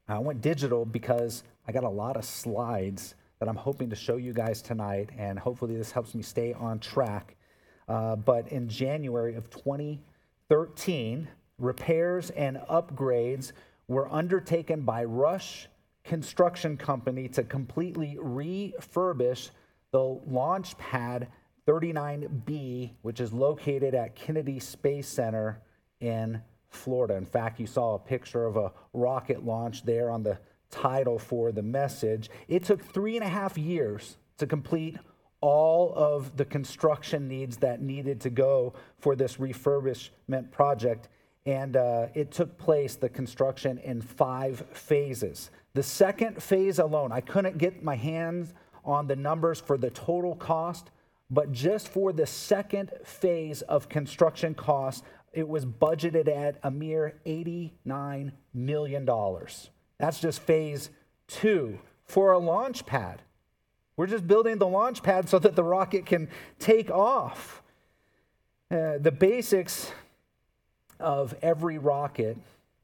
I went digital because I got a lot of slides that I'm hoping to show you guys tonight, and hopefully this helps me stay on track. But in January of 2013, repairs and upgrades were undertaken by Rush Construction Company to completely refurbish the Launch Pad 39B, which is located at Kennedy Space Center in Florida. In fact, you saw a picture of a rocket launch there on the title for the message. It took 3.5 years to complete all of the construction needs that needed to go for this refurbishment project. And it took place, the construction, in 5 phases. The second phase alone, I couldn't get my hands on the numbers for the total cost, but just for the second phase of construction costs, it was budgeted at a mere $89 million. That's just phase 2 for a launch pad. We're just building the launch pad so that the rocket can take off. The basics of every rocket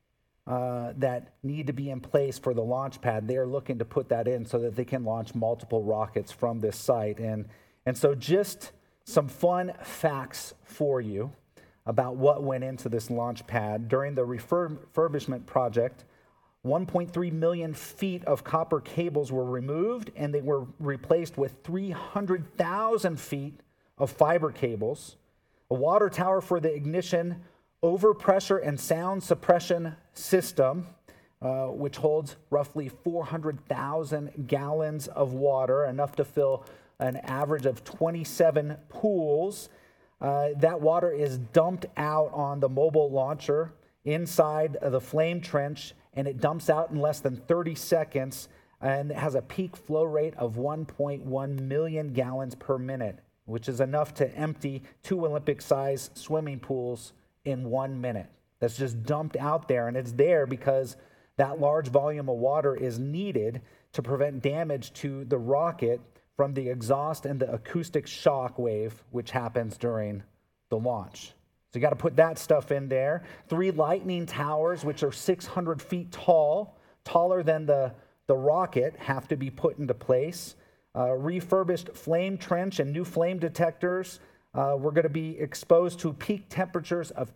that need to be in place for the launch pad, they are looking to put that in so that they can launch multiple rockets from this site. And so just some fun facts for you about what went into this launch pad. During the refurbishment project, 1.3 million feet of copper cables were removed, and they were replaced with 300,000 feet of fiber cables. A water tower for the ignition, overpressure and sound suppression system, which holds roughly 400,000 gallons of water, enough to fill an average of 27 pools. That water is dumped out on the mobile launcher inside the flame trench, and it dumps out in less than 30 seconds, and it has a peak flow rate of 1.1 million gallons per minute, which is enough to empty 2 Olympic-sized swimming pools in 1 minute. That's just dumped out there, and it's there because that large volume of water is needed to prevent damage to the rocket from the exhaust and the acoustic shock wave, which happens during the launch. So you got to put that stuff in there. 3 lightning towers, which are 600 feet tall, taller than the rocket, have to be put into place. Refurbished flame trench and new flame detectors. We're going to be exposed to peak temperatures of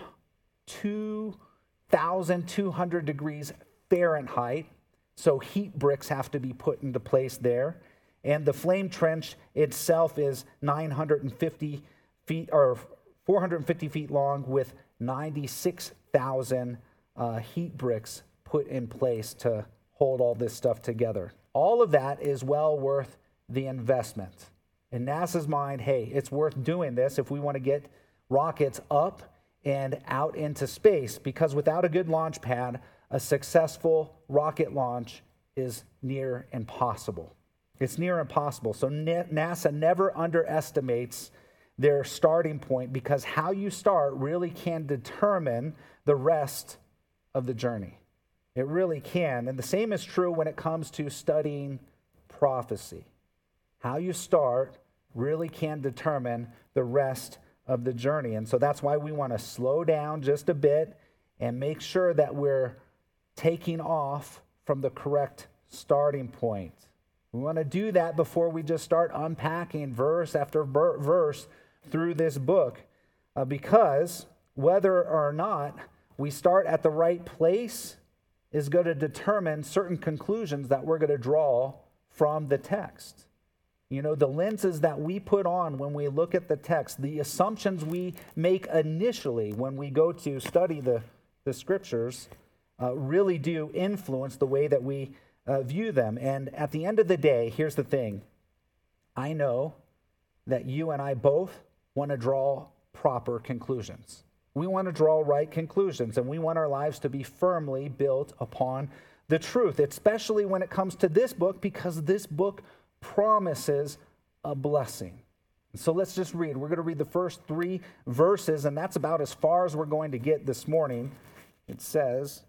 2,200 degrees Fahrenheit. So heat bricks have to be put into place there. And the flame trench itself is 950 feet or 450 feet long, with 96,000 heat bricks put in place to hold all this stuff together. All of that is well worth the investment. In NASA's mind, hey, it's worth doing this if we want to get rockets up and out into space, because without a good launch pad, a successful rocket launch is near impossible. It's near impossible. So NASA never underestimates their starting point, because how you start really can determine the rest of the journey. It really can. And the same is true when it comes to studying prophecy. How you start really can determine the rest of the journey. And so that's why we want to slow down just a bit and make sure that we're taking off from the correct starting point. We want to do that before we just start unpacking verse after verse through this book, because whether or not we start at the right place is going to determine certain conclusions that we're going to draw from the text. You know, the lenses that we put on when we look at the text, the assumptions we make initially when we go to study the scriptures really do influence the way that we view them. And at the end of the day, here's the thing. I know that you and I both want to draw proper conclusions. We want to draw right conclusions, and we want our lives to be firmly built upon the truth, especially when it comes to this book, because this book promises a blessing. So let's just read. We're going to read the first 3 verses, and that's about as far as we're going to get this morning. It says,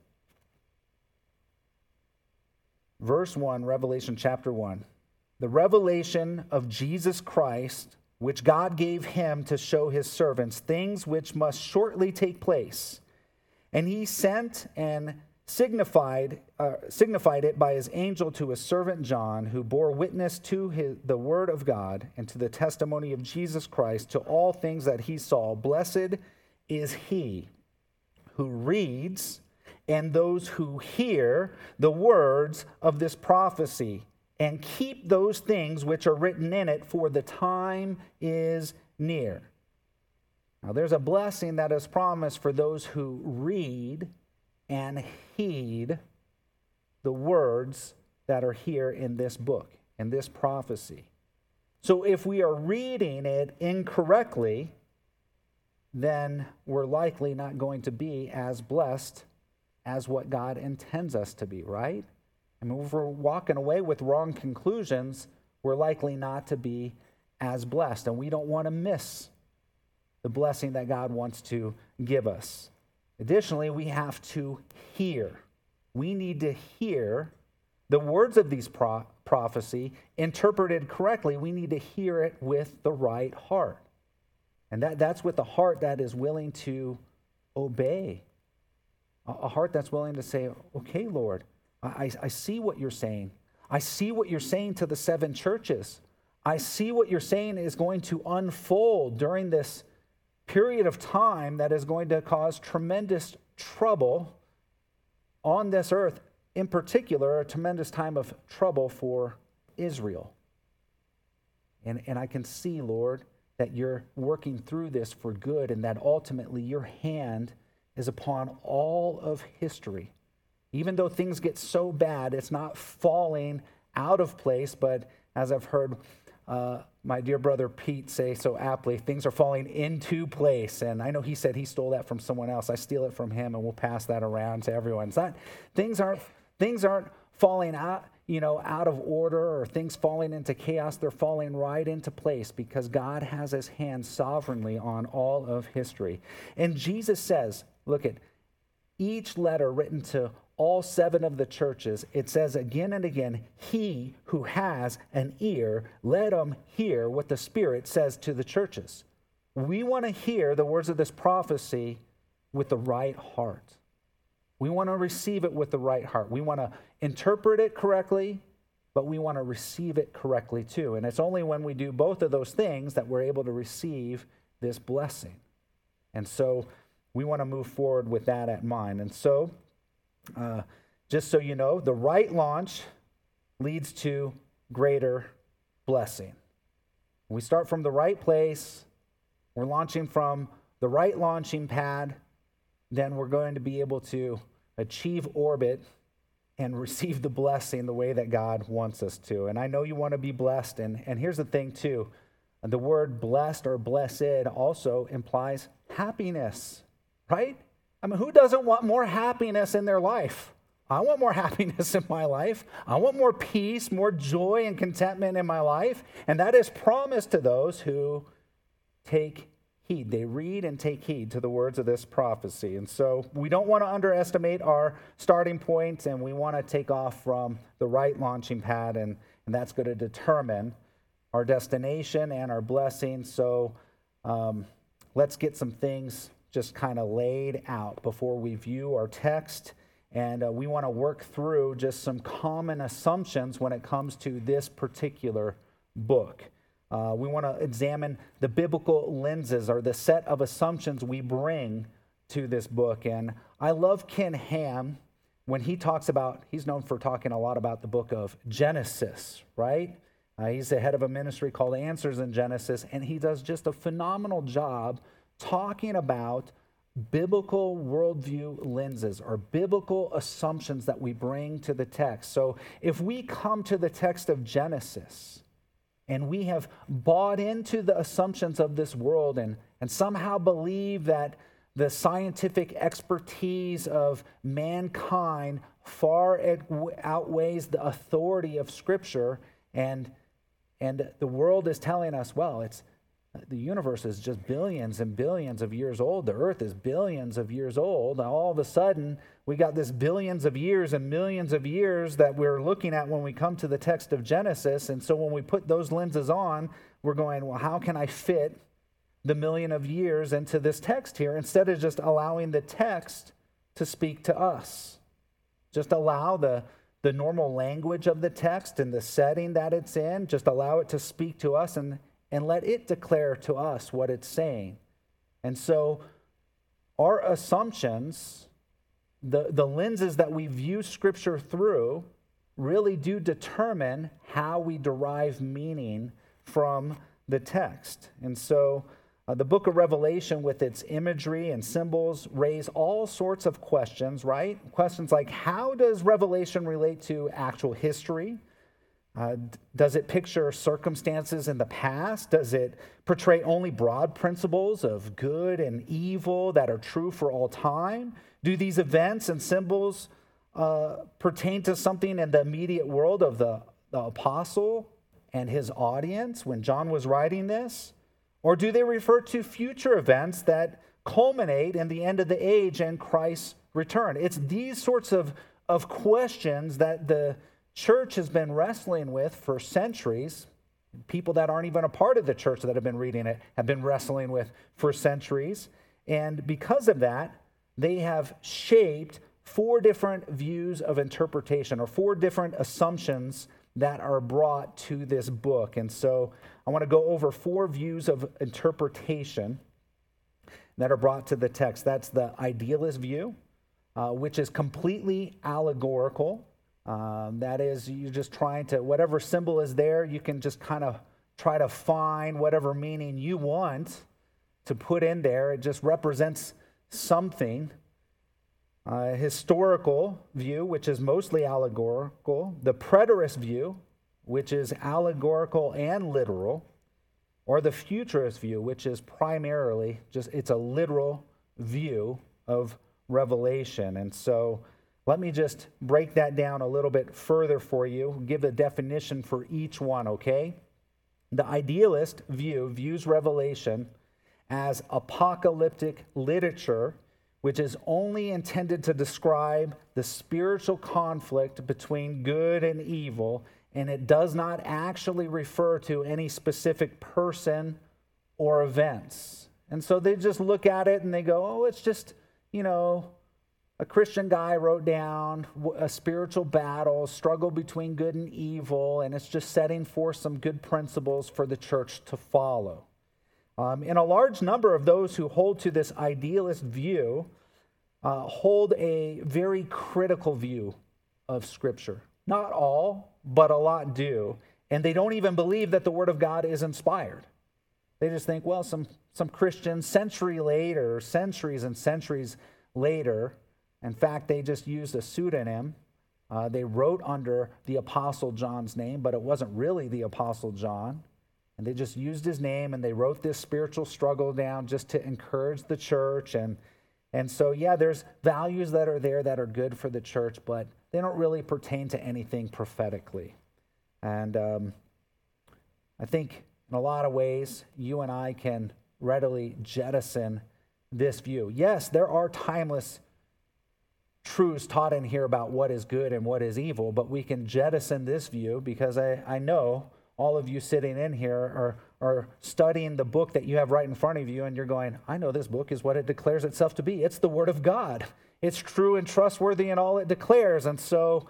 verse 1, Revelation chapter 1. The revelation of Jesus Christ, which God gave him to show his servants things which must shortly take place. And he sent and signified it by his angel to his servant John, who bore witness to the word of God and to the testimony of Jesus Christ, to all things that he saw. Blessed is he who reads and those who hear the words of this prophecy and keep those things which are written in it, for the time is near. Now, there's a blessing that is promised for those who read and heed the words that are here in this book, in this prophecy. So if we are reading it incorrectly, then we're likely not going to be as blessed as what God intends us to be, right? I mean, if we're walking away with wrong conclusions, we're likely not to be as blessed, and we don't want to miss the blessing that God wants to give us. Additionally, we have to hear. We need to hear the words of these prophecy interpreted correctly. We need to hear it with the right heart. And that's with a heart that is willing to obey. A heart that's willing to say, okay, Lord, I see what you're saying. I see what you're saying to the 7 churches. I see what you're saying is going to unfold during this period of time that is going to cause tremendous trouble on this earth, in particular, a tremendous time of trouble for Israel. And I can see, Lord, that you're working through this for good, and that ultimately your hand is upon all of history. Even though things get so bad, it's not falling out of place, but as I've heard my dear brother Pete say so aptly, things are falling into place. And I know he said he stole that from someone else. I steal it from him, and we'll pass that around to everyone. It's not, things aren't falling out, out of order, or things falling into chaos. They're falling right into place because God has his hand sovereignly on all of history. And Jesus says, look at each letter written to all 7 of the churches, it says again and again, he who has an ear, let him hear what the Spirit says to the churches. We want to hear the words of this prophecy with the right heart. We want to receive it with the right heart. We want to interpret it correctly, but we want to receive it correctly too. And it's only when we do both of those things that we're able to receive this blessing. And so we want to move forward with that at mind. And so, just so you know, the right launch leads to greater blessing. We start from the right place, we're launching from the right launching pad, then we're going to be able to achieve orbit and receive the blessing the way that God wants us to. And I know you want to be blessed, and here's the thing too, the word blessed or blessed also implies happiness, right? I mean, who doesn't want more happiness in their life? I want more happiness in my life. I want more peace, more joy and contentment in my life. And that is promised to those who take heed. They read and take heed to the words of this prophecy. And so we don't want to underestimate our starting point, and we want to take off from the right launching pad, and that's going to determine our destination and our blessing. So let's get some things just kind of laid out before we view our text. And we want to work through just some common assumptions when it comes to this particular book. We want to examine the biblical lenses, or the set of assumptions we bring to this book. And I love Ken Ham when he talks about, he's known for talking a lot about the book of Genesis, right? He's the head of a ministry called Answers in Genesis, and he does just a phenomenal job talking about biblical worldview lenses, or biblical assumptions that we bring to the text. So if we come to the text of Genesis and we have bought into the assumptions of this world and somehow believe that the scientific expertise of mankind far outweighs the authority of Scripture, and the world is telling us, well, the universe is just billions and billions of years old. The earth is billions of years old. Now, all of a sudden, we got this billions of years and millions of years that we're looking at when we come to the text of Genesis. And so when we put those lenses on, we're going, well, how can I fit the million of years into this text here, instead of just allowing the text to speak to us? Just allow the normal language of the text and the setting that it's in, just allow it to speak to us and let it declare to us what it's saying. And so our assumptions, the lenses that we view Scripture through, really do determine how we derive meaning from the text. And so the book of Revelation, with its imagery and symbols, raise all sorts of questions, right? Questions like, how does Revelation relate to actual history? Does it picture circumstances in the past? Does it portray only broad principles of good and evil that are true for all time? Do these events and symbols pertain to something in the immediate world of the apostle and his audience when John was writing this? Or do they refer to future events that culminate in the end of the age and Christ's return? It's these sorts of questions that the church has been wrestling with for centuries. People that aren't even a part of the church that have been reading it have been wrestling with for centuries. And because of that, they have shaped 4 different views of interpretation, or 4 different assumptions that are brought to this book. And so I want to go over 4 views of interpretation that are brought to the text. That's the idealist view, which is completely allegorical. That is, you're just trying to, whatever symbol is there, you can just kind of try to find whatever meaning you want to put in there. It just represents something. Historical view, which is mostly allegorical. The preterist view, which is allegorical and literal. Or the futurist view, which is primarily it's a literal view of Revelation. And so let me just break that down a little bit further for you, give a definition for each one, okay? The idealist view views Revelation as apocalyptic literature, which is only intended to describe the spiritual conflict between good and evil, and it does not actually refer to any specific person or events. And so they just look at it and they go, oh, it's just, a Christian guy wrote down a spiritual battle, struggle between good and evil, and it's just setting forth some good principles for the church to follow. And a large number of those who hold to this idealist view hold a very critical view of Scripture. Not all, but a lot do. And they don't even believe that the Word of God is inspired. They just think, well, some Christians centuries and centuries later, in fact, they just used a pseudonym. They wrote under the Apostle John's name, but it wasn't really the Apostle John. And they just used his name, and they wrote this spiritual struggle down just to encourage the church. And so, yeah, there's values that are there that are good for the church, but they don't really pertain to anything prophetically. And I think in a lot of ways, you and I can readily jettison this view. Yes, there are timeless truths taught in here about what is good and what is evil, but we can jettison this view because I know all of you sitting in here are studying the book that you have right in front of you, and you're going, I know this book is what it declares itself to be. It's the Word of God. It's true and trustworthy in all it declares. And so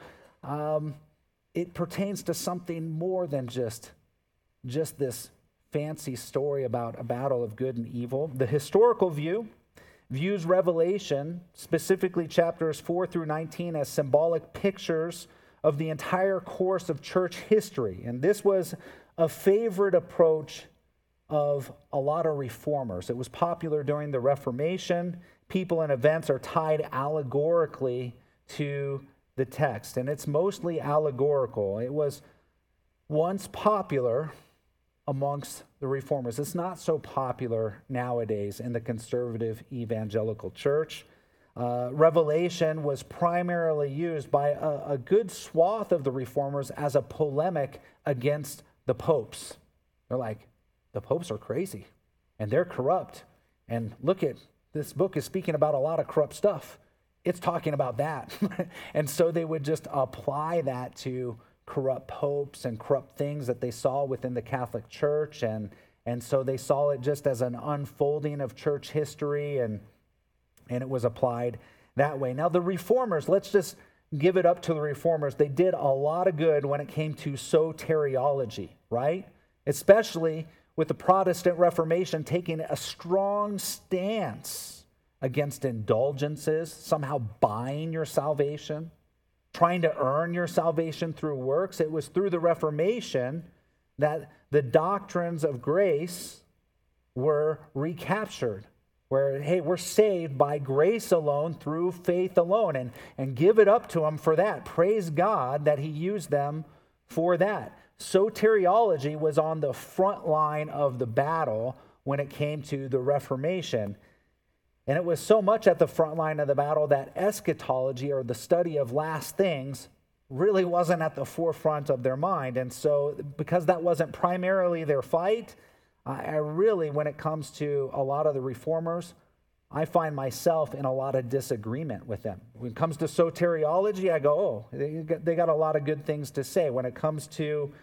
it pertains to something more than just this fancy story about a battle of good and evil. The historical view views Revelation, specifically chapters 4 through 19, as symbolic pictures of the entire course of church history. And this was a favorite approach of a lot of reformers. It was popular during the Reformation. People and events are tied allegorically to the text, and it's mostly allegorical. It was once popular amongst the reformers. It's not so popular nowadays in the conservative evangelical church. Revelation was primarily used by a good swath of the reformers as a polemic against the popes. They're like, the popes are crazy and they're corrupt. And look at this book is speaking about a lot of corrupt stuff. It's talking about that. And so they would just apply that to corrupt popes and corrupt things that they saw within the Catholic Church. And so they saw it just as an unfolding of church history, and it was applied that way. Now, the reformers, let's just give it up to the reformers. They did a lot of good when it came to soteriology, right? Especially with the Protestant Reformation taking a strong stance against indulgences, somehow buying your salvation, trying to earn your salvation through works. It was through the Reformation that the doctrines of grace were recaptured, where, hey, we're saved by grace alone, through faith alone, and give it up to him for that. Praise God that he used them for that. Soteriology was on the front line of the battle when it came to the Reformation. And it was so much at the front line of the battle that eschatology, or the study of last things, really wasn't at the forefront of their mind. And so because that wasn't primarily their fight, I really, when it comes to a lot of the reformers, I find myself in a lot of disagreement with them. When it comes to soteriology, I go, oh, they got a lot of good things to say. When it comes to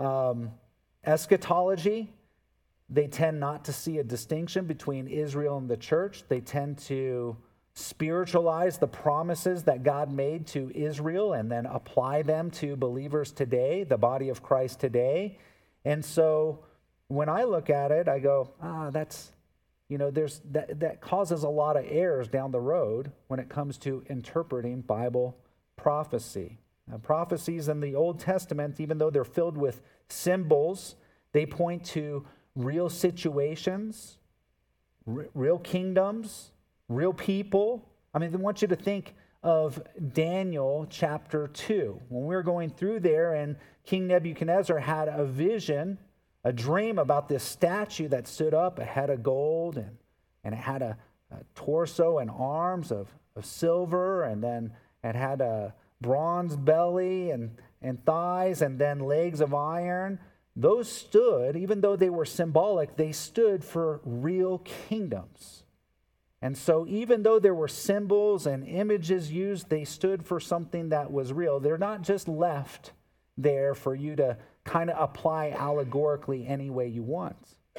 eschatology, they tend not to see a distinction between Israel and the church. They tend to spiritualize the promises that God made to Israel and then apply them to believers today, the body of Christ today. And so when I look at it, I go, that's, that causes a lot of errors down the road when it comes to interpreting Bible prophecy. Now, prophecies in the Old Testament, even though they're filled with symbols, they point to real situations, real kingdoms, real people. I mean, they want you to think of Daniel chapter 2. When we were going through there, and King Nebuchadnezzar had a vision, a dream about this statue that stood up, a head of gold, and it had a torso and arms of silver, and then it had a bronze belly and thighs, and then legs of iron. Those stood, even though they were symbolic, they stood for real kingdoms. And so even though there were symbols and images used, they stood for something that was real. They're not just left there for you to kind of apply allegorically any way you want.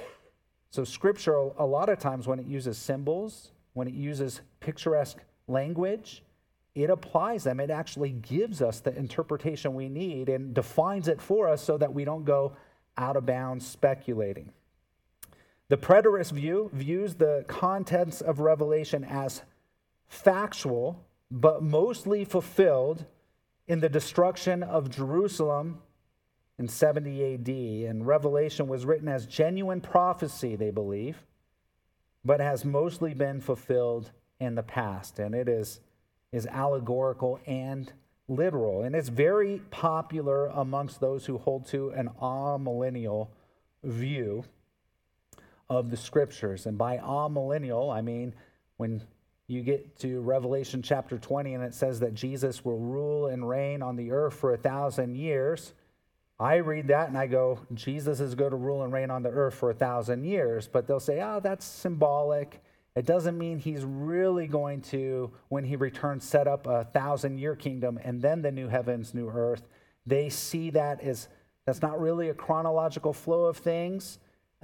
So Scripture, a lot of times when it uses symbols, when it uses picturesque language, it applies them. It actually gives us the interpretation we need and defines it for us so that we don't go out of bounds speculating. The preterist view views the contents of Revelation as factual, but mostly fulfilled in the destruction of Jerusalem in 70 AD. And Revelation was written as genuine prophecy, they believe, but has mostly been fulfilled in the past. And it is allegorical and literal. And it's very popular amongst those who hold to an amillennial view of the Scriptures. And by amillennial, I mean when you get to Revelation chapter 20 and it says that Jesus will rule and reign on the earth for 1,000 years, I read that and I go, Jesus is going to rule and reign on the earth for 1,000 years. But they'll say, that's symbolic. It doesn't mean he's really going to, when he returns, set up a 1,000-year kingdom and then the new heavens, new earth. They see that as, that's not really a chronological flow of things.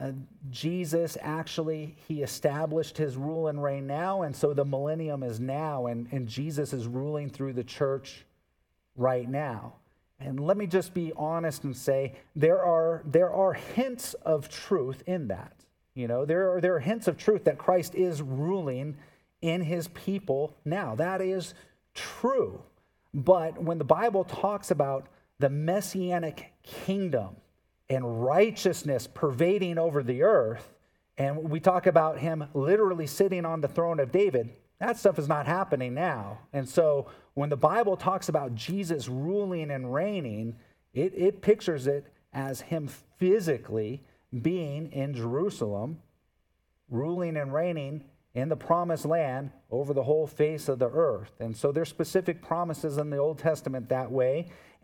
Jesus actually, he established his rule and reign now, and so the millennium is now, and Jesus is ruling through the church right now. And let me just be honest and say there are hints of truth in that. There are hints of truth that Christ is ruling in his people now. That is true. But when the Bible talks about the messianic kingdom and righteousness pervading over the earth, and we talk about him literally sitting on the throne of David, that stuff is not happening now. And so when the Bible talks about Jesus ruling and reigning, it pictures it as him physically being in Jerusalem, ruling and reigning in the promised land over the whole face of the earth. And so there's specific promises in the Old Testament that way,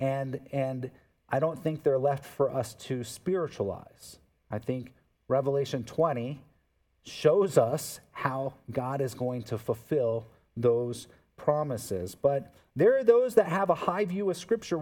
and I don't think they're left for us to spiritualize. I think Revelation 20 shows us how God is going to fulfill those promises. But there are those that have a high view of Scripture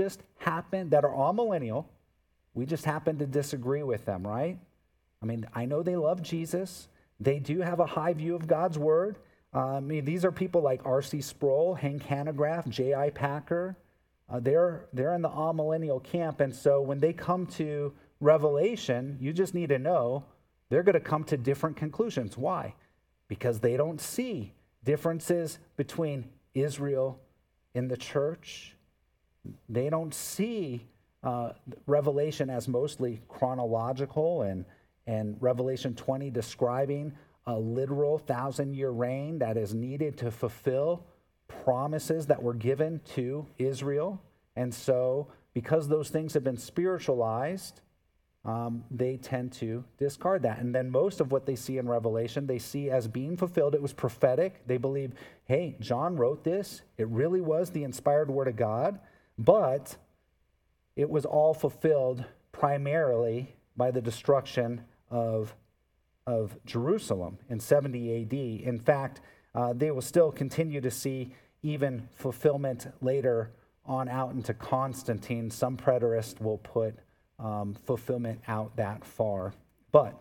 that are all millennial. We just happen to disagree with them, right? I mean, I know they love Jesus. They do have a high view of God's word. These are people like R.C. Sproul, Hank Hanegraaff, J.I. Packer. They're in the amillennial camp, and so when they come to Revelation, you just need to know they're going to come to different conclusions. Why? Because they don't see differences between Israel and the church. They don't see Revelation as mostly chronological, and Revelation 20 describing a literal 1,000-year reign that is needed to fulfill promises that were given to Israel. And so, because those things have been spiritualized, they tend to discard that. And then most of what they see in Revelation, they see as being fulfilled. It was prophetic. They believe, hey, John wrote this. It really was the inspired word of God, but it was all fulfilled primarily by the destruction of Jerusalem in 70 AD. In fact, they will still continue to see even fulfillment later on out into Constantine. Some preterists will put fulfillment out that far. But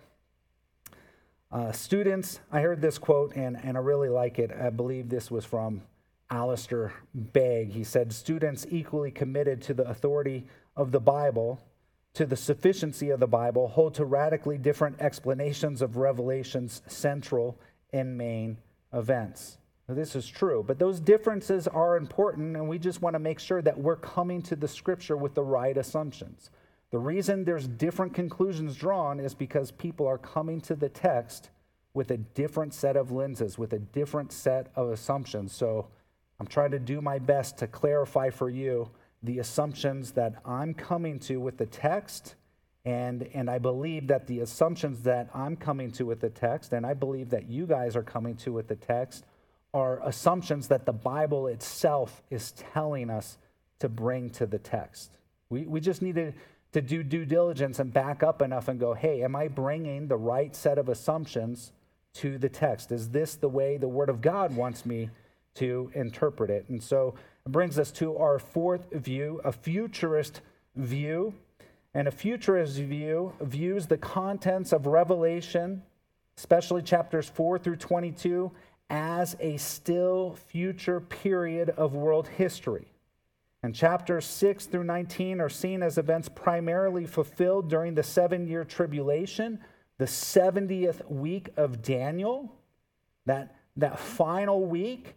students, I heard this quote, and I really like it. I believe this was from Alistair Begg. He said, students equally committed to the authority of the Bible, to the sufficiency of the Bible, hold to radically different explanations of Revelation's central and main events. Now, this is true, but those differences are important, and we just want to make sure that we're coming to the Scripture with the right assumptions. The reason there's different conclusions drawn is because people are coming to the text with a different set of lenses, with a different set of assumptions. So I'm trying to do my best to clarify for you the assumptions that I'm coming to with the text, and I believe that the assumptions that I'm coming to with the text, and I believe that you guys are coming to with the text, are assumptions that the Bible itself is telling us to bring to the text. We just need to do due diligence and back up enough and go, hey, am I bringing the right set of assumptions to the text? Is this the way the Word of God wants me to interpret it? And so it brings us to our fourth view, a futurist view. And a futurist view views the contents of Revelation, especially chapters 4 through 22, as a still future period of world history. And chapters 6 through 19 are seen as events primarily fulfilled during the 7-year tribulation, the 70th week of Daniel, that final week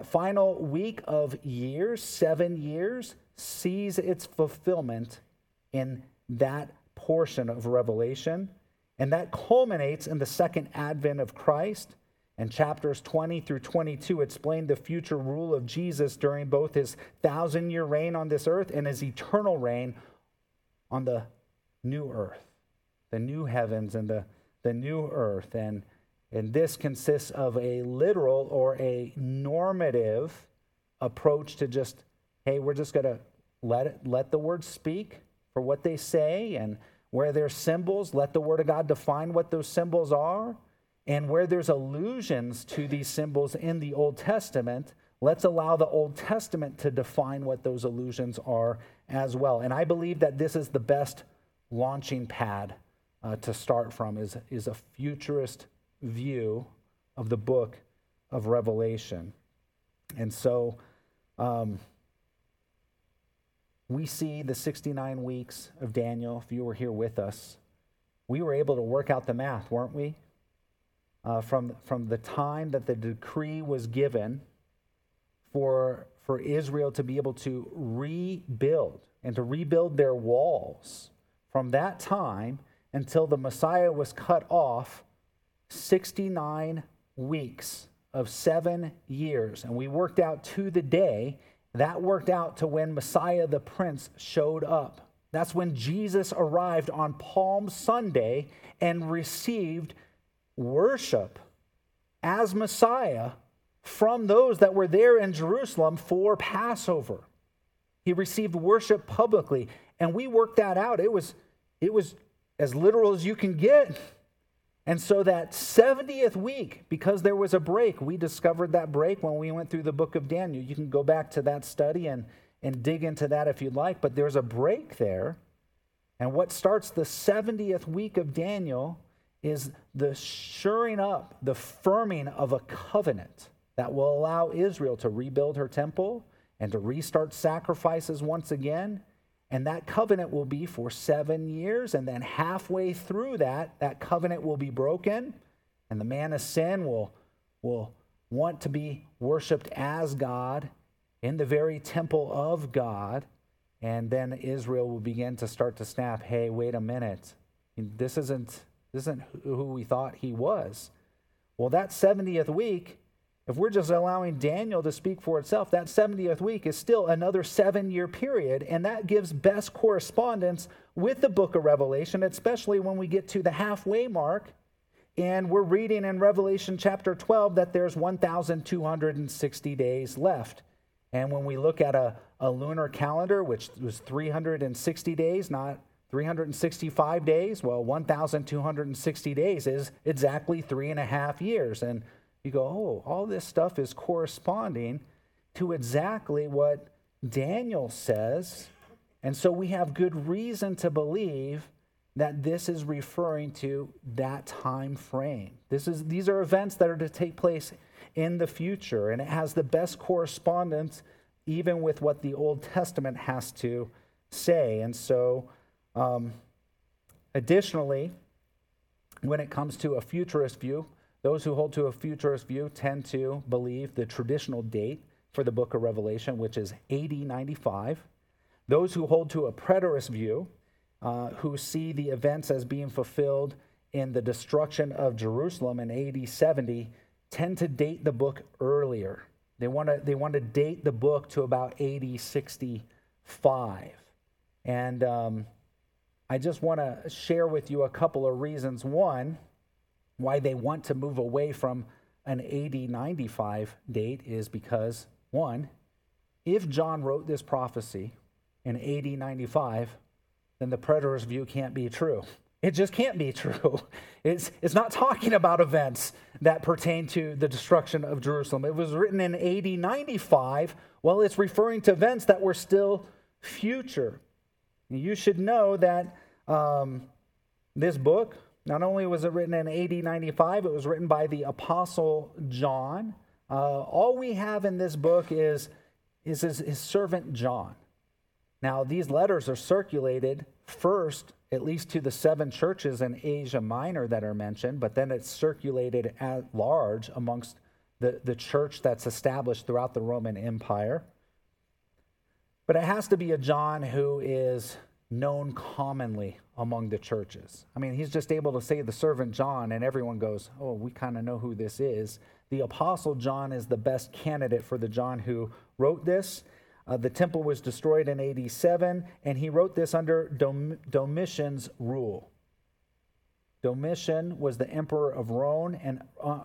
of years, 7 years, sees its fulfillment in that portion of Revelation. And that culminates in the second advent of Christ. And chapters 20 through 22 explain the future rule of Jesus during both his 1,000-year reign on this earth and his eternal reign on the new earth, the new heavens and the new earth. And this consists of a literal or a normative approach to just, hey, we're just going to let the word speak for what they say, and where there's symbols, let the Word of God define what those symbols are. And where there's allusions to these symbols in the Old Testament, let's allow the Old Testament to define what those allusions are as well. And I believe that this is the best launching pad to start from, is a futurist view of the book of Revelation. And so we see the 69 weeks of Daniel. If you were here with us, we were able to work out the math, weren't we? From the time that the decree was given for Israel to be able to rebuild and to rebuild their walls, from that time until the Messiah was cut off, 69 weeks of 7 years. And we worked out to the day, that worked out to when Messiah the Prince showed up. That's when Jesus arrived on Palm Sunday and received worship as Messiah from those that were there in Jerusalem for Passover. He received worship publicly, and we worked that out. It was as literal as you can get. And so that 70th week, because there was a break, we discovered that break when we went through the book of Daniel. You can go back to that study and dig into that if you'd like, but there's a break there. And what starts the 70th week of Daniel is the shoring up, the firming of a covenant. that will allow Israel to rebuild her temple and to restart sacrifices once again. And that covenant will be for 7 years. And then halfway through that covenant will be broken. And the man of sin will want to be worshiped as God in the very temple of God. And then Israel will begin to start to snap, hey, wait a minute. This isn't who we thought he was. Well, that 70th week, if we're just allowing Daniel to speak for itself, that 70th week is still another 7-year period, and that gives best correspondence with the book of Revelation, especially when we get to the halfway mark, and we're reading in Revelation chapter 12 that there's 1,260 days left. And when we look at a lunar calendar, which was 360 days, not 365 days, well, 1,260 days is exactly 3.5 years. And you go, oh, all this stuff is corresponding to exactly what Daniel says. And so we have good reason to believe that this is referring to that time frame. These are events that are to take place in the future, and it has the best correspondence even with what the Old Testament has to say. And so, additionally, when it comes to a futurist view, those who hold to a futurist view tend to believe the traditional date for the book of Revelation, which is AD 95. Those who hold to a preterist view, who see the events as being fulfilled in the destruction of Jerusalem in AD 70, tend to date the book earlier. They want to date the book to about AD 65. And I just want to share with you a couple of reasons. One, why they want to move away from an AD 95 date is because, one, if John wrote this prophecy in AD 95, then the preterist view can't be true. It just can't be true. It's not talking about events that pertain to the destruction of Jerusalem. It was written in AD 95. Well, it's referring to events that were still future. You should know that this book, not only was it written in AD 95, it was written by the Apostle John. All we have in this book is his servant John. Now, these letters are circulated first, at least to the 7 churches in Asia Minor that are mentioned, but then it's circulated at large amongst the church that's established throughout the Roman Empire. But it has to be a John who is known commonly among the churches. I mean, he's just able to say the servant John, and everyone goes, oh, we kind of know who this is. The Apostle John is the best candidate for the John who wrote this. The temple was destroyed in AD 7, and he wrote this under Domitian's rule. Domitian was the emperor of Rome, and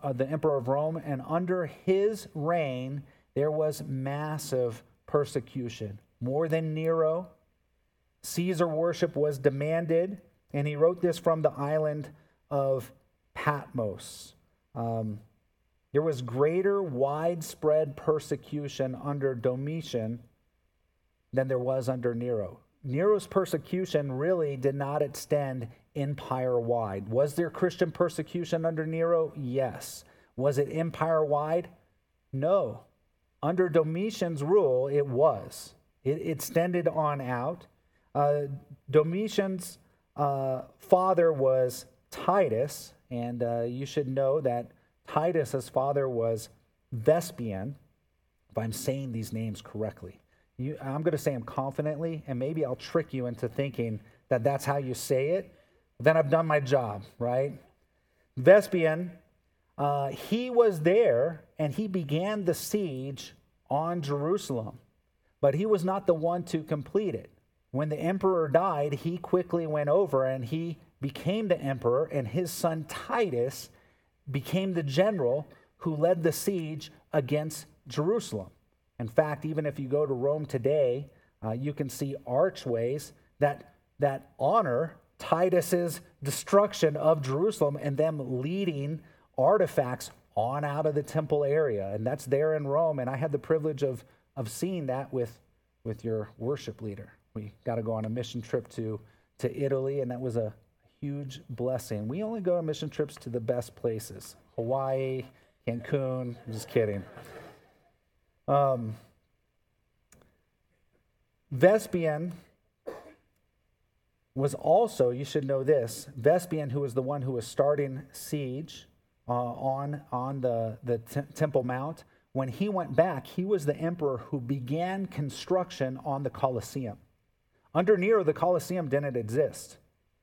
under his reign there was massive persecution, more than Nero. Caesar worship was demanded, and he wrote this from the island of Patmos. There was greater widespread persecution under Domitian than there was under Nero. Nero's persecution really did not extend empire-wide. Was there Christian persecution under Nero? Yes. Was it empire-wide? No. Under Domitian's rule, it was. It extended on out. Domitian's father was Titus, and you should know that Titus's father was Vespasian, if I'm saying these names correctly. I'm going to say them confidently, and maybe I'll trick you into thinking that that's how you say it. Then I've done my job, right? Vespasian, he was there, and he began the siege on Jerusalem, but he was not the one to complete it. When the emperor died, he quickly went over, and he became the emperor, and his son Titus became the general who led the siege against Jerusalem. In fact, even if you go to Rome today, you can see archways that honor Titus's destruction of Jerusalem and them leading artifacts on out of the temple area. And that's there in Rome. And I had the privilege of seeing that with your worship leader. We got to go on a mission trip to Italy, and that was a huge blessing. We only go on mission trips to the best places: Hawaii, Cancun. I'm just kidding. Vespasian was also, you should know this, Vespasian, who was the one who was starting siege on the Temple Mount, when he went back, he was the emperor who began construction on the Colosseum. Under Nero, the Colosseum didn't exist.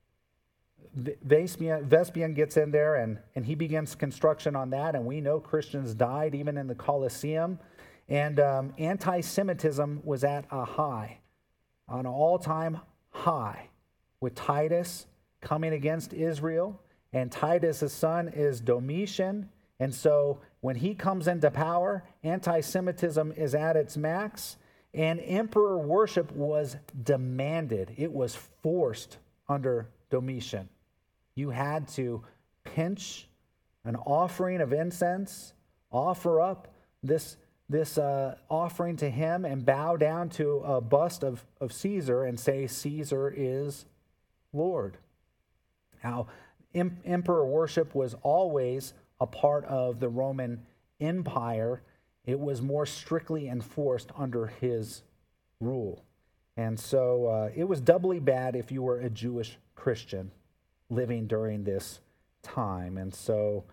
Vespasian gets in there and he begins construction on that, and we know Christians died even in the Colosseum. And anti-Semitism was at a high, an all-time high, with Titus coming against Israel. And Titus' son is Domitian. And so when he comes into power, anti-Semitism is at its max, and emperor worship was demanded. It was forced under Domitian. You had to pinch an offering of incense, offer up this offering to him, and bow down to a bust of Caesar and say, Caesar is Lord. Now, emperor worship was always a part of the Roman Empire. It was more strictly enforced under his rule. And so it was doubly bad if you were a Jewish Christian living during this time. And so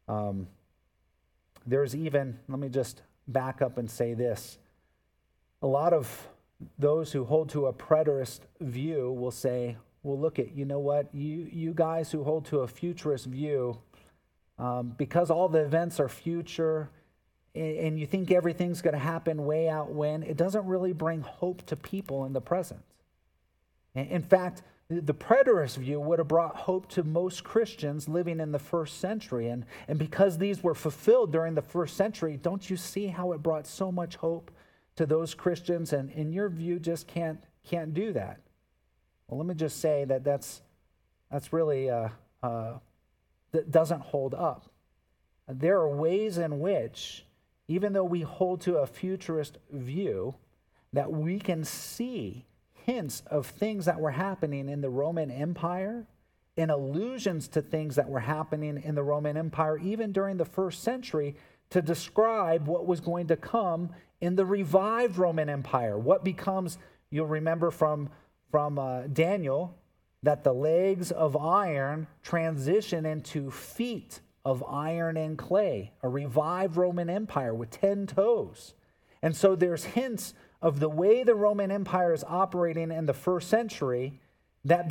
there's even, let me just back up and say this. A lot of those who hold to a preterist view will say, well, look at, you know what, you guys who hold to a futurist view, because all the events are future and you think everything's going to happen way out when, it doesn't really bring hope to people in the present. In fact, the preterist view would have brought hope to most Christians living in the first century. And because these were fulfilled during the first century, don't you see how it brought so much hope to those Christians? And in your view, just can't do that. Well, let me just say that's really, that doesn't hold up. There are ways in which, even though we hold to a futurist view, that we can see hints of things that were happening in the Roman Empire and allusions to things that were happening in the Roman Empire, even during the first century, to describe what was going to come in the revived Roman Empire. What becomes, you'll remember from Daniel, that the legs of iron transition into feet of iron and clay, a revived Roman Empire with 10 toes. And so there's hints of the way the Roman Empire is operating in the first century that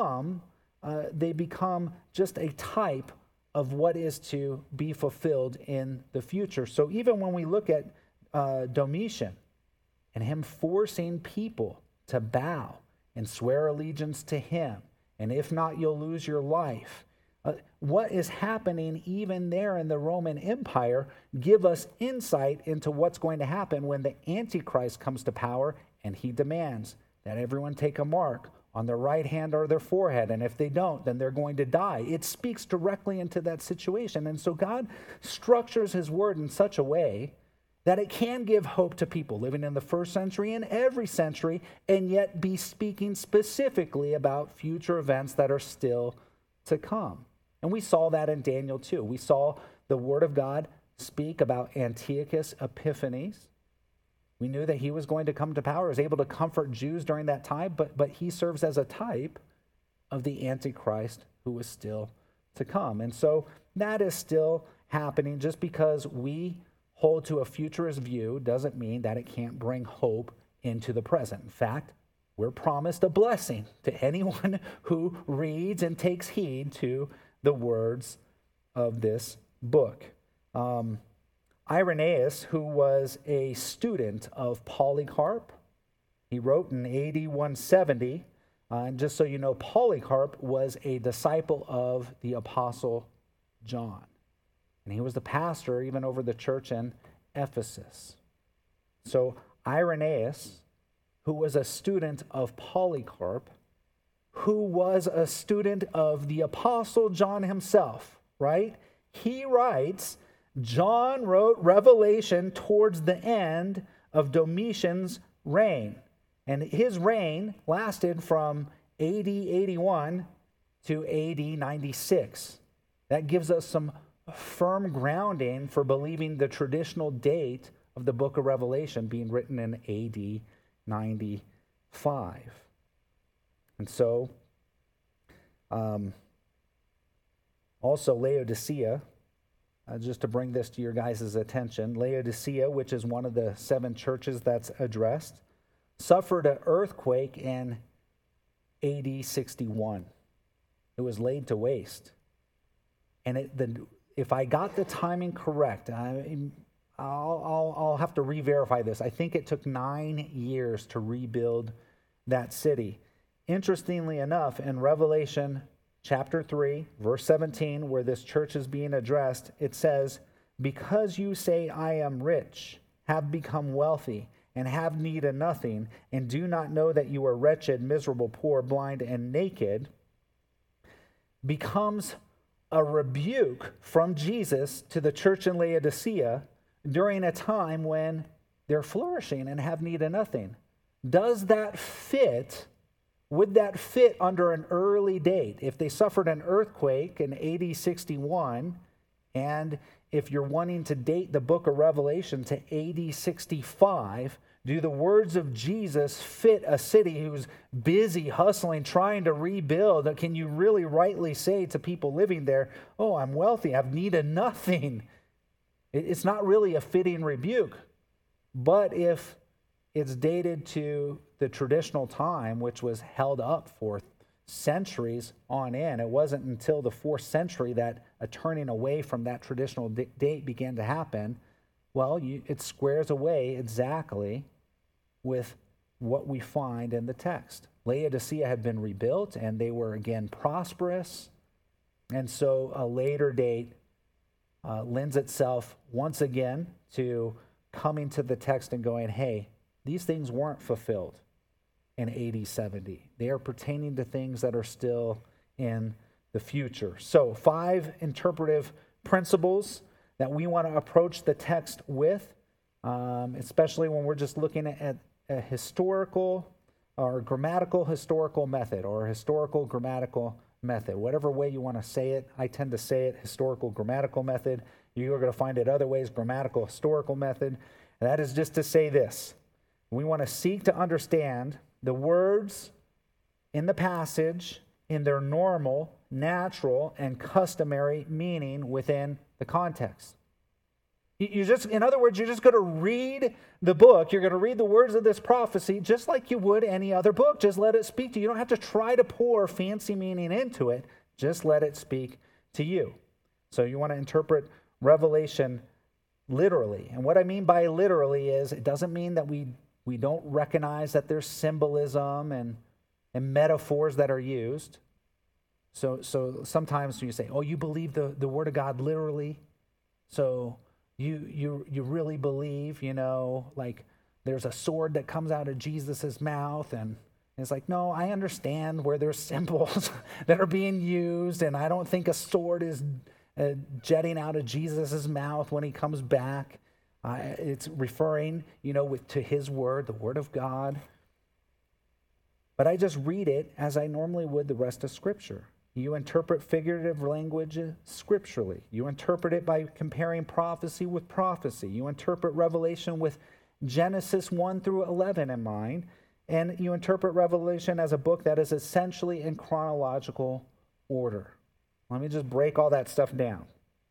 they become just a type of what is to be fulfilled in the future. So even when we look at Domitian and him forcing people to bow and swear allegiance to him, and if not, you'll lose your life. What is happening even there in the Roman Empire give us insight into what's going to happen when the Antichrist comes to power and he demands that everyone take a mark on their right hand or their forehead, and if they don't, then they're going to die. It speaks directly into that situation. And so God structures his word in such a way that it can give hope to people living in the first century and every century, and yet be speaking specifically about future events that are still to come. And we saw that in Daniel too. We saw the word of God speak about Antiochus Epiphanes. We knew that he was going to come to power, was able to comfort Jews during that time, but he serves as a type of the Antichrist who was still to come. And so that is still happening. Just because we hold to a futurist view doesn't mean that it can't bring hope into the present. In fact, we're promised a blessing to anyone who reads and takes heed to the words of this book. Irenaeus, who was a student of Polycarp, he wrote in AD 170, and just so you know, Polycarp was a disciple of the Apostle John. And he was the pastor even over the church in Ephesus. So Irenaeus, who was a student of Polycarp, who was a student of the Apostle John himself, right? He writes, John wrote Revelation towards the end of Domitian's reign. And his reign lasted from AD 81 to AD 96. That gives us some firm grounding for believing the traditional date of the book of Revelation being written in AD 95. And so, also Laodicea, just to bring this to your guys' attention, Laodicea, which is one of the 7 churches that's addressed, suffered an earthquake in AD 61. It was laid to waste. And if I got the timing correct, I'll have to re-verify this. I think it took 9 years to rebuild that city. Interestingly enough, in Revelation chapter 3, verse 17, where this church is being addressed, it says, "Because you say, I am rich, have become wealthy, and have need of nothing, and do not know that you are wretched, miserable, poor, blind, and naked," becomes a rebuke from Jesus to the church in Laodicea during a time when they're flourishing and have need of nothing. Does that fit? Would that fit under an early date? If they suffered an earthquake in AD 61, and if you're wanting to date the book of Revelation to AD 65, do the words of Jesus fit a city who's busy, hustling, trying to rebuild? Can you really rightly say to people living there, oh, I'm wealthy, I've need of nothing? It's not really a fitting rebuke. But if it's dated to the traditional time, which was held up for centuries on end, it wasn't until the 4th century that a turning away from that traditional date began to happen. Well, it squares away exactly with what we find in the text. Laodicea had been rebuilt, and they were again prosperous. And so a later date lends itself once again to coming to the text and going, hey, these things weren't fulfilled in AD 70. They are pertaining to things that are still in the future. So 5 interpretive principles that we want to approach the text with, especially when we're just looking at a historical or grammatical historical method, or a historical grammatical method. Whatever way you want to say it, I tend to say it historical grammatical method. You are going to find it other ways, grammatical historical method. And that is just to say this. We want to seek to understand the words in the passage in their normal, natural, and customary meaning within the context. In other words, you're just going to read the book. You're going to read the words of this prophecy just like you would any other book. Just let it speak to you. You don't have to try to pour fancy meaning into it. Just let it speak to you. So you want to interpret Revelation literally. And what I mean by literally is it doesn't mean that we don't recognize that there's symbolism and metaphors that are used. So sometimes you say, oh, you believe the Word of God literally? So you really believe, like there's a sword that comes out of Jesus's mouth, and it's like, no, I understand where there's symbols that are being used, and I don't think a sword is jetting out of Jesus's mouth when he comes back. It's referring, to his word, the Word of God. But I just read it as I normally would the rest of Scripture. You interpret figurative language scripturally. You interpret it by comparing prophecy with prophecy. You interpret Revelation with Genesis 1 through 11 in mind. And you interpret Revelation as a book that is essentially in chronological order. Let me just break all that stuff down.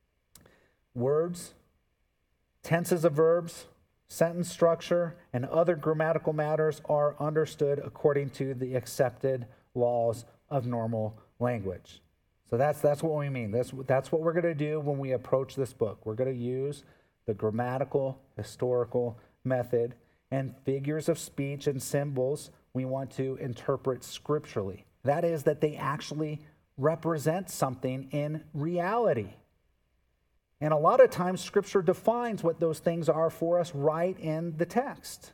Words, tenses of verbs, sentence structure, and other grammatical matters are understood according to the accepted laws of normal language. So that's what we mean. That's what we're going to do when we approach this book. We're going to use the grammatical, historical method, and figures of speech and symbols we want to interpret scripturally. That is, that they actually represent something in reality. And a lot of times Scripture defines what those things are for us right in the text.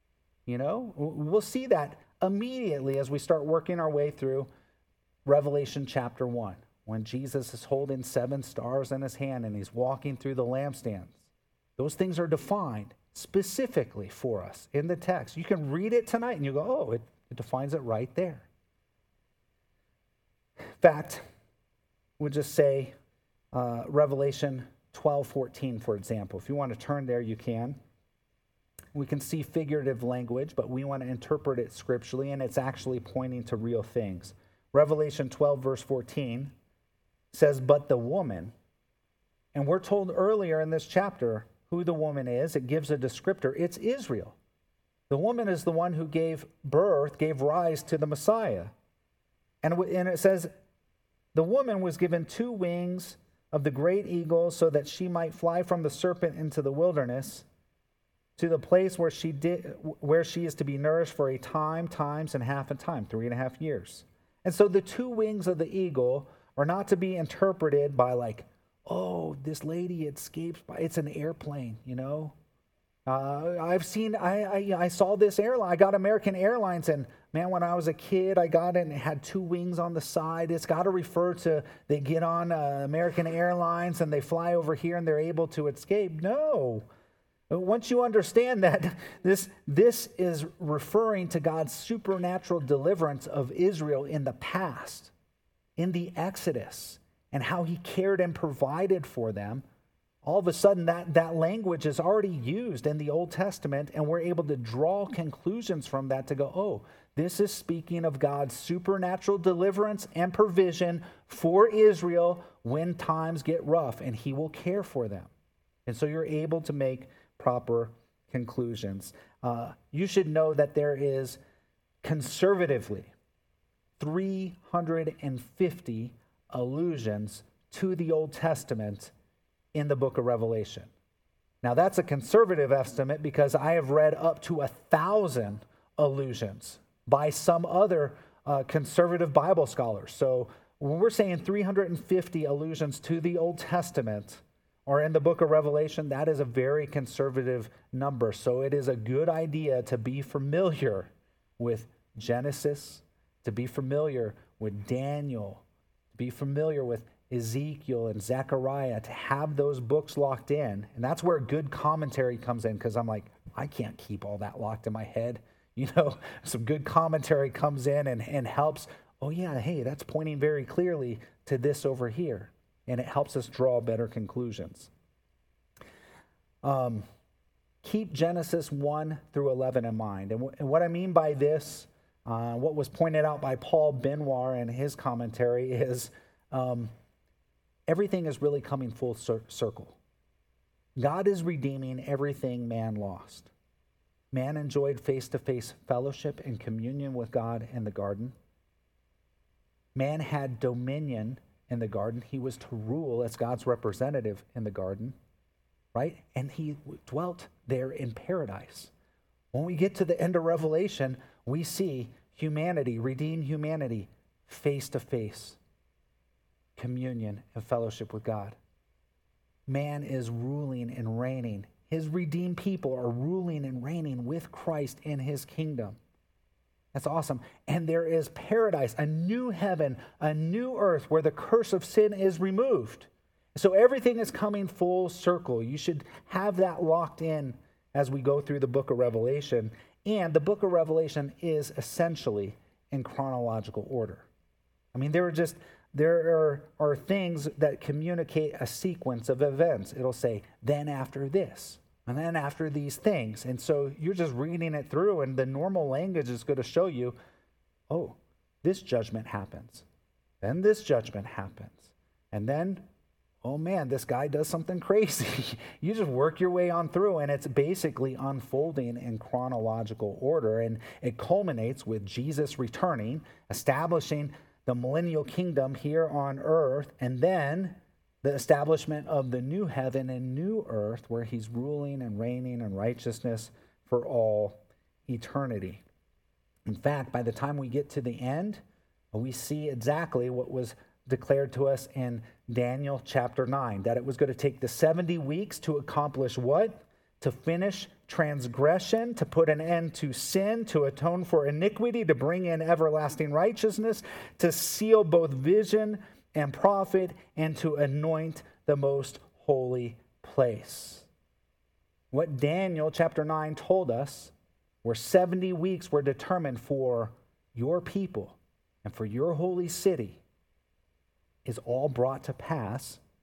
We'll see that immediately as we start working our way through Revelation chapter 1, when Jesus is holding 7 stars in his hand and he's walking through the lampstands. Those things are defined specifically for us in the text. You can read it tonight and you go, oh, it defines it right there. In fact, we'll just say Revelation 12:14, for example. If you want to turn there, you can. We can see figurative language, but we want to interpret it scripturally, and it's actually pointing to real things. Revelation 12, verse 14 says, "But the woman," and we're told earlier in this chapter who the woman is. It gives a descriptor. It's Israel. The woman is the one who gave rise to the Messiah. And it says, "The woman was given 2 wings of the great eagle so that she might fly from the serpent into the wilderness, to the place where she is to be nourished for a times and half a time," 3.5 years. And so the 2 wings of the eagle are not to be interpreted by like, oh, this lady escapes by, it's an airplane, you know. I saw this airline. I got American Airlines, and man, when I was a kid, I got it and it had 2 wings on the side. It's got to refer to they get on American Airlines and they fly over here and they're able to escape. No. Once you understand that this is referring to God's supernatural deliverance of Israel in the past, in the Exodus, and how he cared and provided for them, all of a sudden that language is already used in the Old Testament, and we're able to draw conclusions from that to go, oh, this is speaking of God's supernatural deliverance and provision for Israel when times get rough, and he will care for them. And so you're able to make proper conclusions. You should know that there is conservatively 350 allusions to the Old Testament in the book of Revelation. Now that's a conservative estimate because I have read up to 1,000 allusions by some other conservative Bible scholars. So when we're saying 350 allusions to the Old Testament or in the book of Revelation, that is a very conservative number. So it is a good idea to be familiar with Genesis, to be familiar with Daniel, to be familiar with Ezekiel and Zechariah, to have those books locked in. And that's where good commentary comes in, because I'm like, I can't keep all that locked in my head. You know, some good commentary comes in and helps. Oh yeah, hey, that's pointing very clearly to this over here. And it helps us draw better conclusions. Keep Genesis 1 through 11 in mind. And what I mean by this, what was pointed out by Paul Benoit in his commentary is everything is really coming full circle. God is redeeming everything man lost. Man enjoyed face-to-face fellowship and communion with God in the garden. Man had dominion in the garden. He was to rule as God's representative in the garden, right? And he dwelt there in paradise. When we get to the end of Revelation, we see humanity, redeemed humanity, face-to-face communion and fellowship with God. Man is ruling and reigning. His redeemed people are ruling and reigning with Christ in his kingdom. That's awesome. And there is paradise, a new heaven, a new earth where the curse of sin is removed. So everything is coming full circle. You should have that locked in as we go through the book of Revelation. And the book of Revelation is essentially in chronological order. I mean, there are things that communicate a sequence of events. It'll say, then after this, and then after these things. And so you're just reading it through, and the normal language is going to show you, oh, this judgment happens. Then this judgment happens. And then, oh man, this guy does something crazy. You just work your way on through, and it's basically unfolding in chronological order. And it culminates with Jesus returning, establishing the millennial kingdom here on earth, and then the establishment of the new heaven and new earth where he's ruling and reigning in righteousness for all eternity. In fact, by the time we get to the end, we see exactly what was declared to us in Daniel chapter 9, that it was going to take the 70 weeks to accomplish what? To finish transgression, to put an end to sin, to atone for iniquity, to bring in everlasting righteousness, to seal both vision and prophet, and to anoint the most holy place. What Daniel chapter 9 told us were 70 weeks were determined for your people and for your holy city is all brought to pass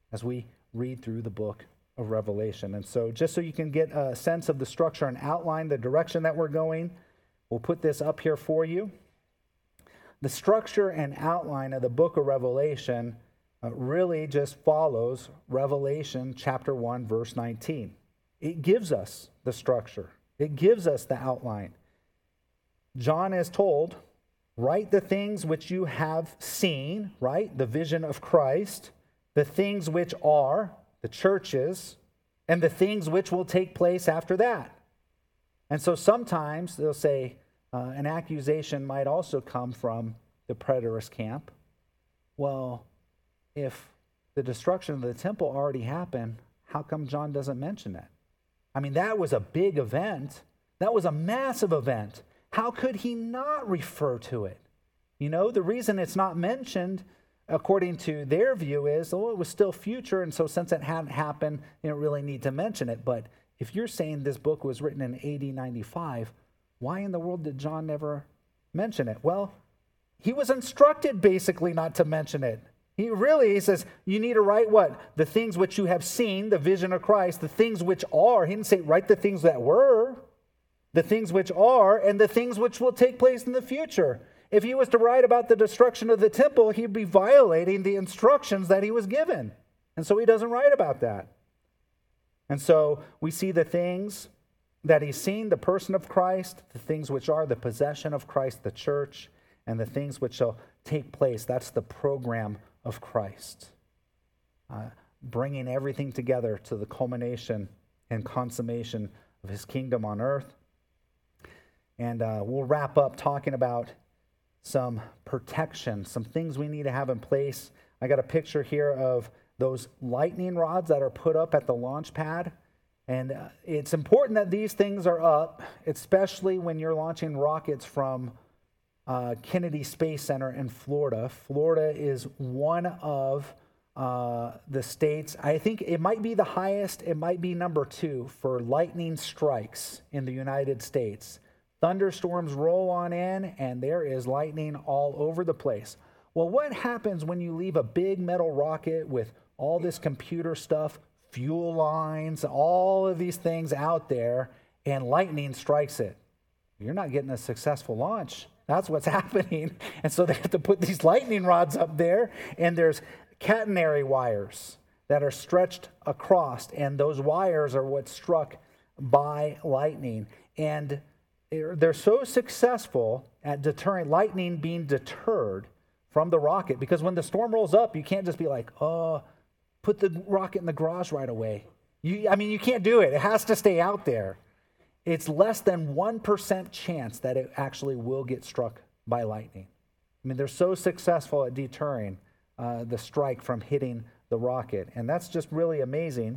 as we read through the book of Revelation. And so just so you can get a sense of the structure and outline, the direction that we're going, we'll put this up here for you. The structure and outline of the book of Revelation really just follows Revelation chapter 1, verse 19. It gives us the structure. It gives us the outline. John is told, write the things which you have seen, right? The vision of Christ, the things which are, the churches, and the things which will take place after that. And so sometimes they'll say an accusation might also come from the preterist camp. Well, if the destruction of the temple already happened, how come John doesn't mention it? I mean, that was a big event. That was a massive event. How could he not refer to it? You know, the reason it's not mentioned, according to their view, is, oh, it was still future, and so since it hadn't happened, you don't really need to mention it. But if you're saying this book was written in AD 95, why in the world did John never mention it? Well, he was instructed basically not to mention it. He says, you need to write what? The things which you have seen, the vision of Christ, the things which are. He didn't say write the things that were, the things which are, and the things which will take place in the future. If he was to write about the destruction of the temple, he'd be violating the instructions that he was given. And so he doesn't write about that. And so we see the things that he's seen, the person of Christ, the things which are the possession of Christ, the church, and the things which shall take place. That's the program of Christ, bringing everything together to the culmination and consummation of his kingdom on earth. And we'll wrap up talking about some protection, some things we need to have in place. I got a picture here of those lightning rods that are put up at the launch pad. And it's important that these things are up, especially when you're launching rockets from Kennedy Space Center in Florida. Florida is one of the states, I think it might be the highest, it might be number 2 for lightning strikes in the United States. Thunderstorms roll on in, and there is lightning all over the place. Well, what happens when you leave a big metal rocket with all this computer stuff, fuel lines, all of these things out there, and lightning strikes it? You're not getting a successful launch. That's what's happening. And so they have to put these lightning rods up there, and there's catenary wires that are stretched across, and those wires are what's struck by lightning. And they're so successful at deterring lightning being deterred from the rocket, because when the storm rolls up, you can't just be like, oh, put the rocket in the garage right away. You can't do it. It has to stay out there. It's less than 1% chance that it actually will get struck by lightning. I mean, they're so successful at deterring the strike from hitting the rocket. And that's just really amazing.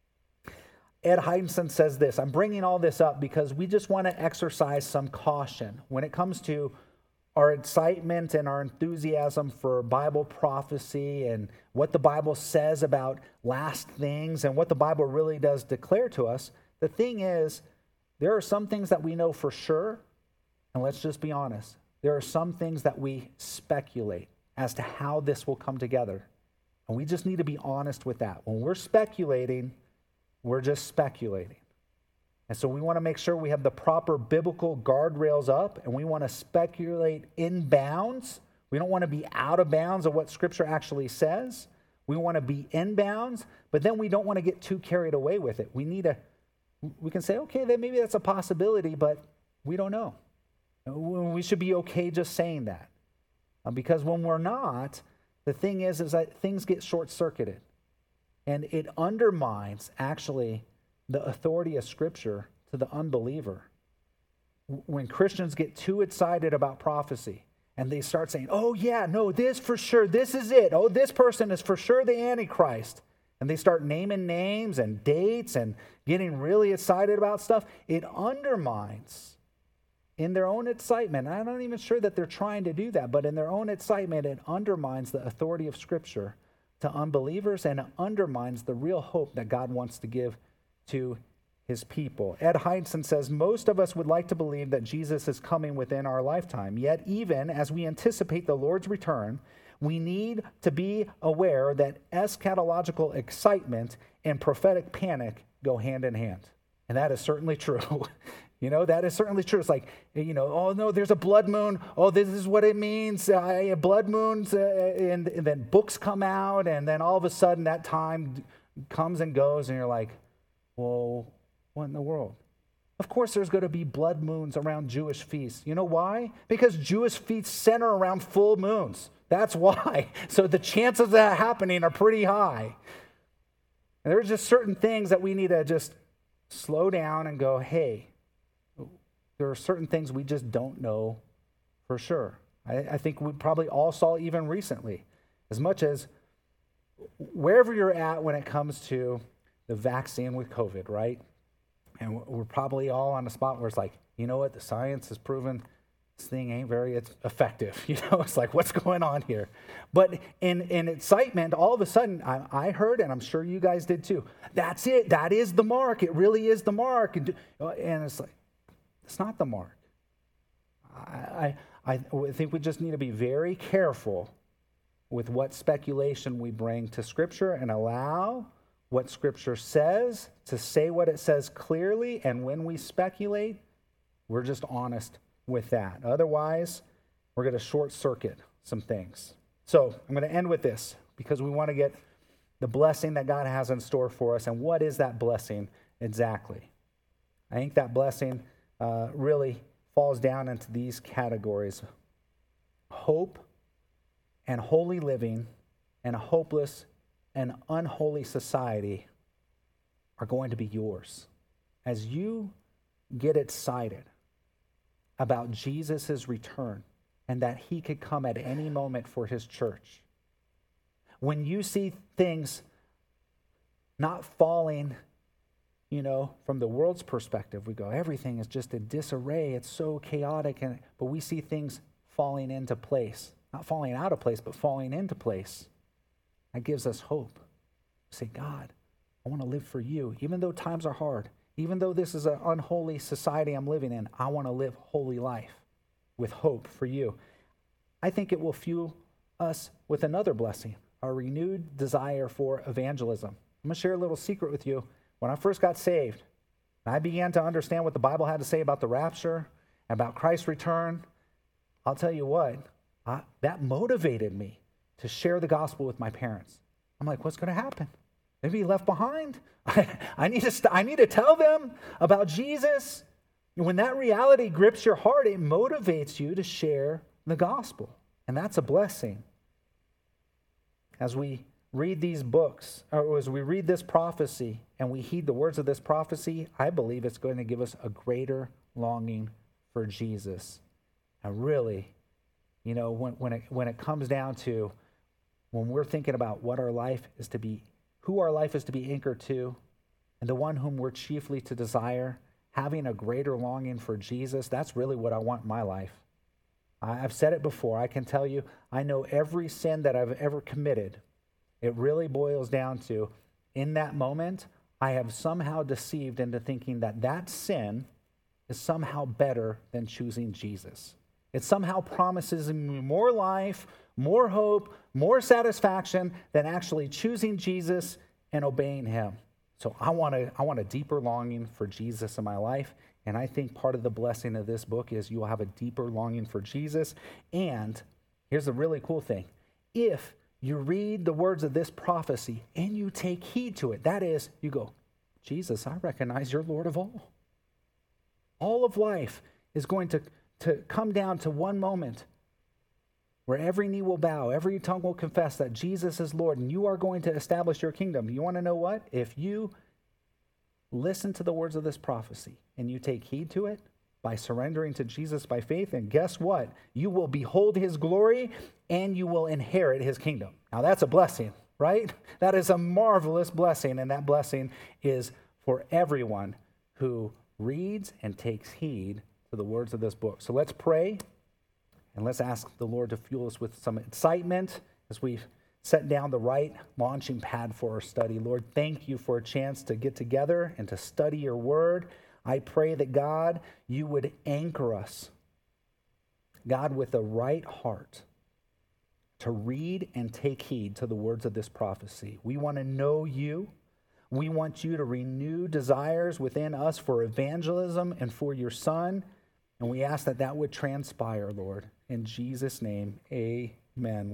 Ed Heidenson says this, I'm bringing all this up because we just want to exercise some caution when it comes to our excitement and our enthusiasm for Bible prophecy and what the Bible says about last things and what the Bible really does declare to us. The thing is, there are some things that we know for sure, and let's just be honest. There are some things that we speculate as to how this will come together. And we just need to be honest with that. When we're speculating, we're just speculating. And so we want to make sure we have the proper biblical guardrails up, and we want to speculate in bounds. We don't want to be out of bounds of what Scripture actually says. We want to be in bounds, but then we don't want to get too carried away with it. We can say, okay, then maybe that's a possibility, but we don't know. We should be okay just saying that. Because when we're not, the thing is that things get short-circuited. And it undermines, actually, the authority of Scripture to the unbeliever. When Christians get too excited about prophecy, and they start saying, oh yeah, no, this for sure, this is it. Oh, this person is for sure the Antichrist. And they start naming names and dates and getting really excited about stuff. It undermines, in their own excitement, I'm not even sure that they're trying to do that, but in their own excitement, it undermines the authority of Scripture to unbelievers, and it undermines the real hope that God wants to give to his people. Ed Heidenson says, most of us would like to believe that Jesus is coming within our lifetime. Yet even as we anticipate the Lord's return, we need to be aware that eschatological excitement and prophetic panic go hand in hand. And that is certainly true. That is certainly true. It's like, oh no, there's a blood moon. Oh, this is what it means. Blood moons, and then books come out, and then all of a sudden that time comes and goes, and you're like, well, what in the world? Of course there's going to be blood moons around Jewish feasts. You know why? Because Jewish feasts center around full moons. That's why. So the chances of that happening are pretty high. And there's just certain things that we need to just slow down and go, hey, there are certain things we just don't know for sure. I think we probably all saw even recently, as much as wherever you're at when it comes to the vaccine with COVID, right? And we're probably all on a spot where it's like, you know what, the science has proven this thing ain't very effective. It's like, what's going on here? But in excitement, all of a sudden, I heard, and I'm sure you guys did too, that's it. That is the mark. It really is the mark. And it's like, it's not the mark. I think we just need to be very careful with what speculation we bring to Scripture and allow what Scripture says to say what it says clearly. And when we speculate, we're just honest with that. Otherwise, we're going to short circuit some things. So I'm going to end with this because we want to get the blessing that God has in store for us. And what is that blessing exactly? I think that blessing really falls down into these categories: hope and holy living, and a hopeless and unholy society are going to be yours. As you get excited about Jesus' return and that he could come at any moment for his church, when you see things not falling, from the world's perspective, we go, everything is just in disarray. It's so chaotic. But we see things falling into place. Not falling out of place, but falling into place. That gives us hope. Say, God, I want to live for you. Even though times are hard, even though this is an unholy society I'm living in, I want to live holy life with hope for you. I think it will fuel us with another blessing, a renewed desire for evangelism. I'm going to share a little secret with you. When I first got saved, and I began to understand what the Bible had to say about the rapture, about Christ's return, I'll tell you what, that motivated me to share the gospel with my parents. I'm like, what's going to happen? They'll be left behind. I need to tell them about Jesus. And when that reality grips your heart, it motivates you to share the gospel. And that's a blessing. As we read these books, or as we read this prophecy and we heed the words of this prophecy, I believe it's going to give us a greater longing for Jesus. And really, when it comes down to when we're thinking about what our life is to be, who our life is to be anchored to, and the one whom we're chiefly to desire, having a greater longing for Jesus, that's really what I want in my life. I've said it before. I can tell you, I know every sin that I've ever committed. It really boils down to, in that moment, I have somehow deceived into thinking that sin is somehow better than choosing Jesus. It somehow promises me more life, more hope, more satisfaction than actually choosing Jesus and obeying him. So I want a deeper longing for Jesus in my life. And I think part of the blessing of this book is you will have a deeper longing for Jesus. And here's the really cool thing. If you read the words of this prophecy and you take heed to it, that is, you go, Jesus, I recognize you're Lord of all. All of life is going to come down to one moment where every knee will bow, every tongue will confess that Jesus is Lord, and you are going to establish your kingdom. You want to know what? If you listen to the words of this prophecy and you take heed to it by surrendering to Jesus by faith, and guess what? You will behold his glory and you will inherit his kingdom. Now that's a blessing, right? That is a marvelous blessing, and that blessing is for everyone who reads and takes heed to the words of this book. So let's pray. And let's ask the Lord to fuel us with some excitement as we set down the right launching pad for our study. Lord, thank you for a chance to get together and to study your word. I pray that, God, you would anchor us, God, with the right heart to to read and take heed to the words of this prophecy. We want to know you. We want you to renew desires within us for evangelism and for your Son. And we ask that that would transpire, Lord. In Jesus' name, amen.